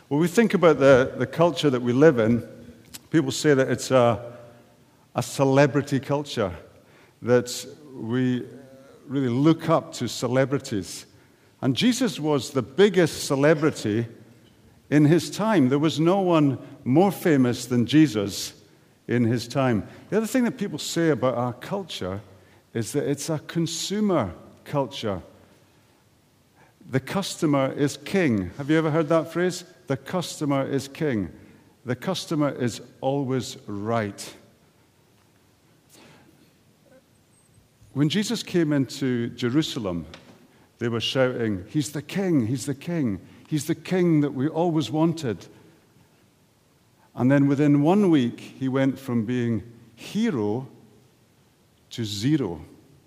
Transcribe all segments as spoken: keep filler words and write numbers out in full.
When we think about the, the culture that we live in, people say that it's a, a celebrity culture, that we really look up to celebrities. And Jesus was the biggest celebrity in his time. There was no one more famous than Jesus in his time. The other thing that people say about our culture is that it's a consumer culture. The customer is king. Have you ever heard that phrase? The customer is king. The customer is always right. When Jesus came into Jerusalem, they were shouting, "He's the king, he's the king, he's the king that we always wanted." And then within one week, he went from being hero to zero.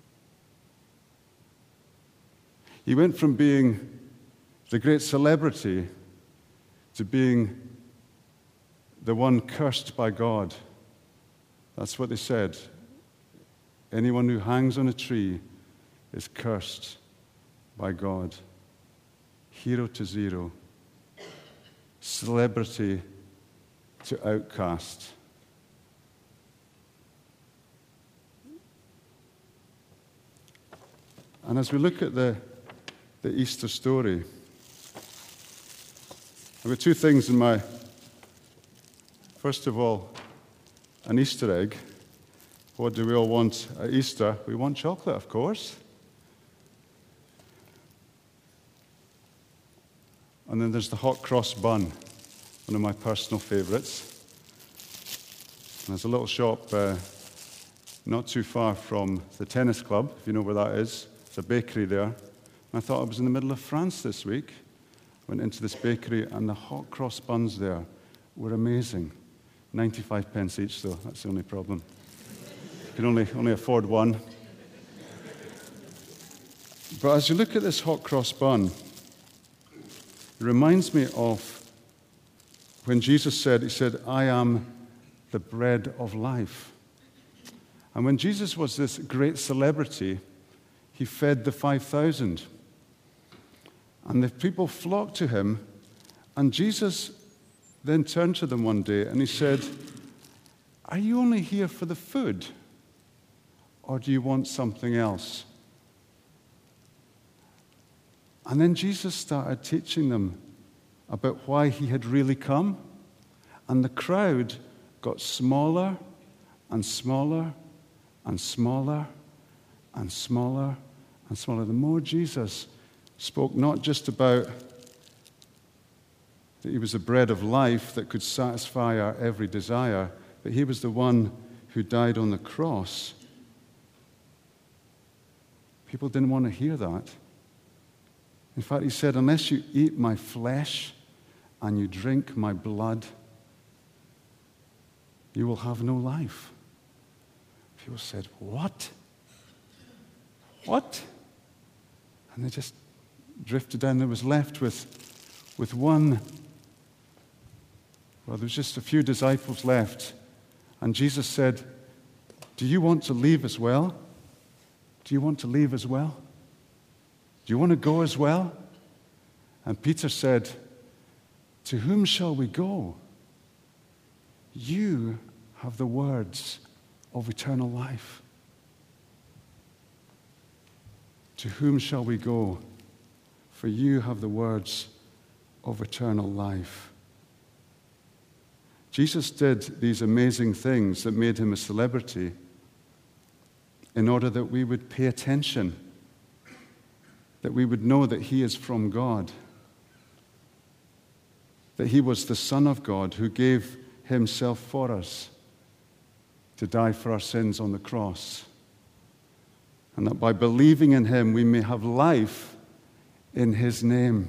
He went from being the great celebrity to being the one cursed by God. That's what they said. Anyone who hangs on a tree is cursed by God. Hero to zero. Celebrity to outcast. And as we look at the, the Easter story, I've got two things in my, first of all, an Easter egg. What do we all want at Easter? We want chocolate, of course. And then there's the hot cross bun, one of my personal favorites. And there's a little shop uh, not too far from the tennis club, if you know where that is. There's a bakery there. And I thought I was in the middle of France this week. Went into this bakery, and the hot cross buns there were amazing. ninety-five pence each, though. That's the only problem. You can only, only afford one. But as you look at this hot cross bun, it reminds me of when Jesus said, he said, "I am the bread of life." And when Jesus was this great celebrity, he fed the five thousand. And the people flocked to him, and Jesus then turned to them one day and he said, "Are you only here for the food, or do you want something else?" And then Jesus started teaching them about why he had really come, and the crowd got smaller and smaller and smaller and smaller and smaller. The more Jesus spoke not just about that he was the bread of life that could satisfy our every desire, but he was the one who died on the cross. People didn't want to hear that. In fact, he said, "Unless you eat my flesh and you drink my blood, you will have no life." People said, "What? What?" And they just drifted down. There was left with, with one, well, there was just a few disciples left. And Jesus said, "Do you want to leave as well? Do you want to leave as well? Do you want to go as well?" And Peter said, "To whom shall we go? You have the words of eternal life. To whom shall we go? For you have the words of eternal life." Jesus did these amazing things that made him a celebrity in order that we would pay attention, that we would know that he is from God, that he was the Son of God who gave himself for us to die for our sins on the cross, and that by believing in him we may have life in his name.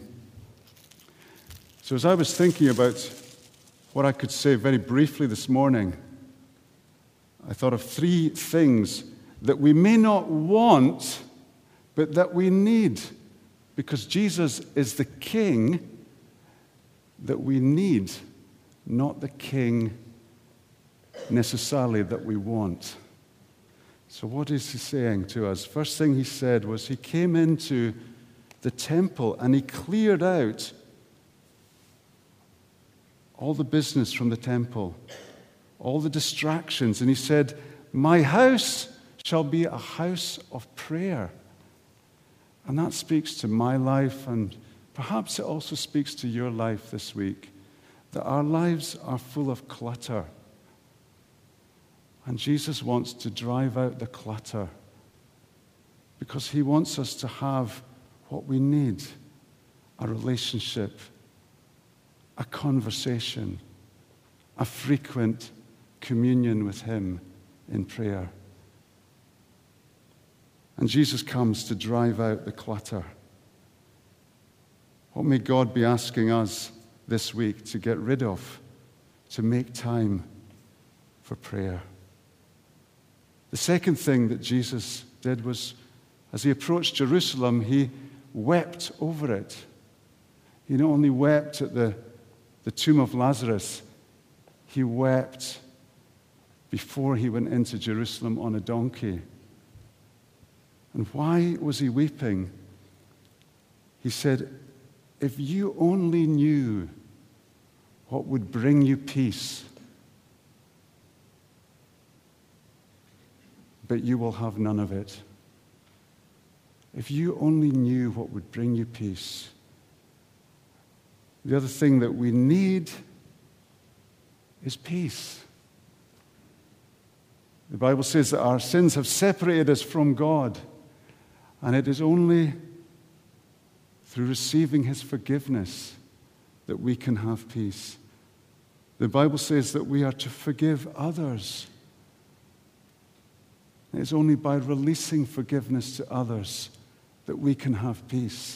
So as I was thinking about what I could say very briefly this morning, I thought of three things that we may not want, but that we need, because Jesus is the King that we need, not the King necessarily that we want. So what is he saying to us? First thing he said was he came into the temple and he cleared out all the business from the temple, all the distractions. And he said, my house shall be a house of prayer. And that speaks to my life, and perhaps it also speaks to your life this week, that our lives are full of clutter. And Jesus wants to drive out the clutter because he wants us to have what we need, a relationship, a conversation, a frequent communion with him in prayer. And Jesus comes to drive out the clutter. What may God be asking us this week to get rid of, to make time for prayer? The second thing that Jesus did was, as he approached Jerusalem, he wept over it. He not only wept at the, the tomb of Lazarus, he wept before he went into Jerusalem on a donkey. And why was he weeping? He said, if you only knew what would bring you peace, but you will have none of it. If you only knew what would bring you peace. The other thing that we need is peace. The Bible says that our sins have separated us from God, and it is only through receiving his forgiveness that we can have peace. The Bible says that we are to forgive others. It's only by releasing forgiveness to others that we can have peace.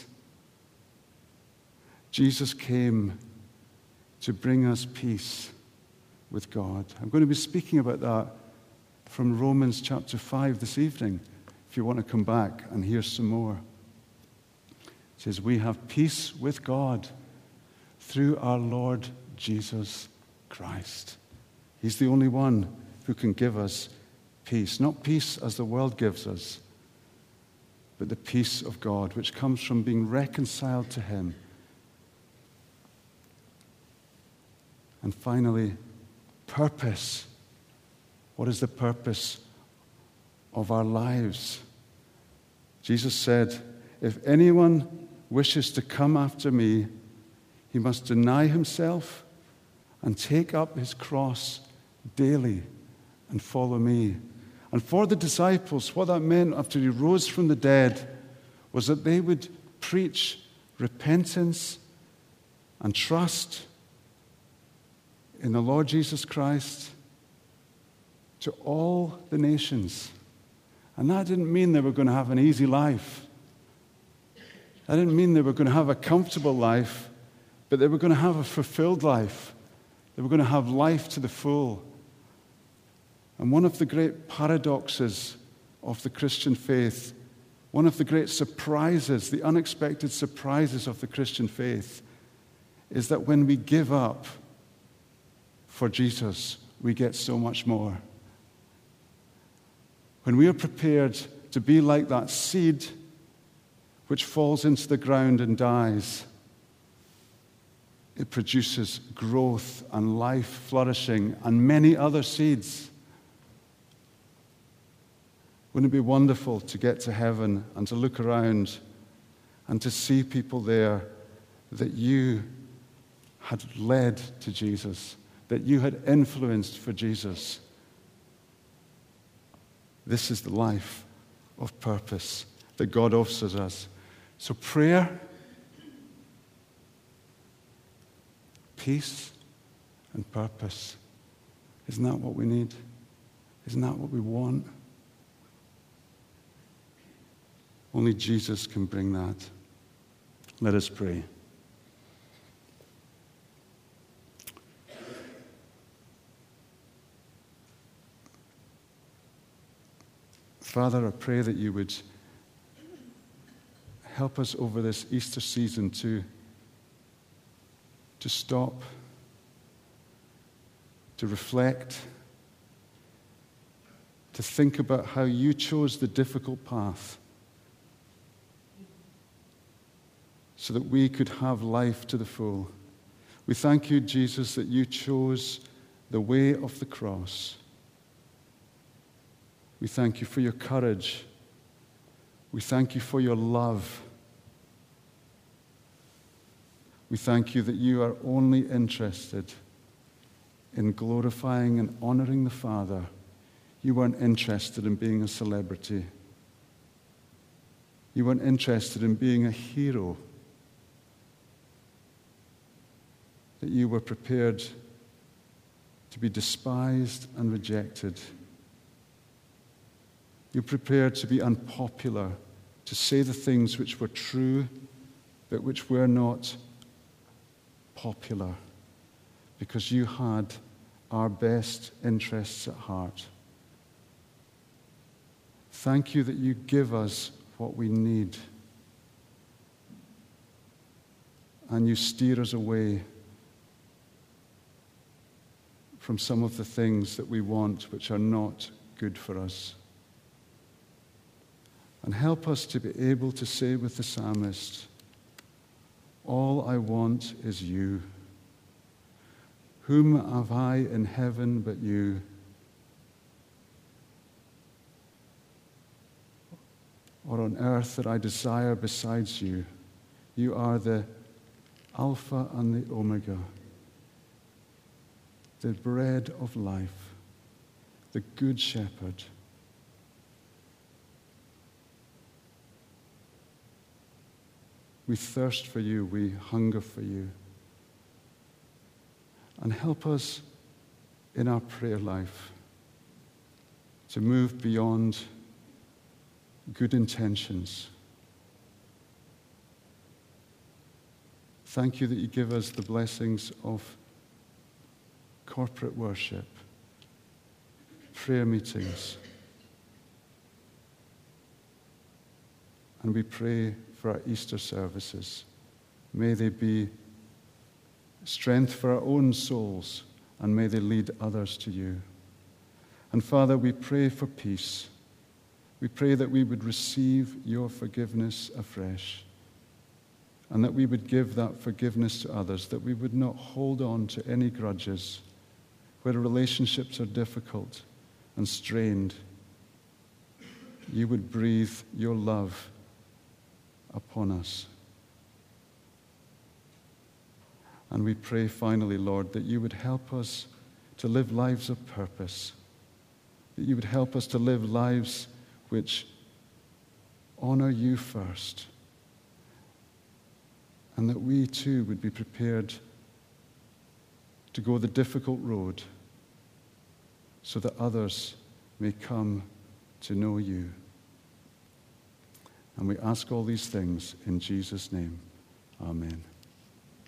Jesus came to bring us peace with God. I'm going to be speaking about that from Romans chapter five this evening, if you want to come back and hear some more. It says, we have peace with God through our Lord Jesus Christ. He's the only one who can give us peace. Not peace as the world gives us, but the peace of God, which comes from being reconciled to him. And finally, purpose. What is the purpose of our lives? Jesus said, if anyone wishes to come after me, he must deny himself and take up his cross daily and follow me. And for the disciples, what that meant after he rose from the dead was that they would preach repentance and trust in the Lord Jesus Christ to all the nations. And that didn't mean they were going to have an easy life. That didn't mean they were going to have a comfortable life, but they were going to have a fulfilled life. They were going to have life to the full. And one of the great paradoxes of the Christian faith, one of the great surprises, the unexpected surprises of the Christian faith, is that when we give up for Jesus, we get so much more. When we are prepared to be like that seed which falls into the ground and dies, it produces growth and life flourishing and many other seeds. Wouldn't it be wonderful to get to heaven and to look around and to see people there that you had led to Jesus, that you had influenced for Jesus? This is the life of purpose that God offers us. So prayer, peace, and purpose. Isn't that what we need? Isn't that what we want? Only Jesus can bring that. Let us pray. Father, I pray that you would help us over this Easter season to, to stop, to reflect, to think about how you chose the difficult path so that we could have life to the full. We thank you, Jesus, that you chose the way of the cross. We thank you for your courage. We thank you for your love. We thank you that you are only interested in glorifying and honoring the Father. You weren't interested in being a celebrity. You weren't interested in being a hero. That you were prepared to be despised and rejected. You're prepared to be unpopular, to say the things which were true, but which were not popular, because you had our best interests at heart. Thank you that you give us what we need, and you steer us away from some of the things that we want which are not good for us. And help us to be able to say with the psalmist, all I want is you. Whom have I in heaven but you? Or on earth that I desire besides you? You are the Alpha and the Omega, the bread of life, the good shepherd. We thirst for you, we hunger for you. And help us in our prayer life to move beyond good intentions. Thank you that you give us the blessings of corporate worship, prayer meetings. And we pray for our Easter services. May they be strength for our own souls, and may they lead others to you. And Father, we pray for peace. We pray that we would receive your forgiveness afresh, and that we would give that forgiveness to others, that we would not hold on to any grudges where relationships are difficult and strained. You would breathe your love upon us. And we pray finally, Lord, that you would help us to live lives of purpose, that you would help us to live lives which honor you first, and that we too would be prepared to go the difficult road so that others may come to know you. And we ask all these things in Jesus' name. Amen.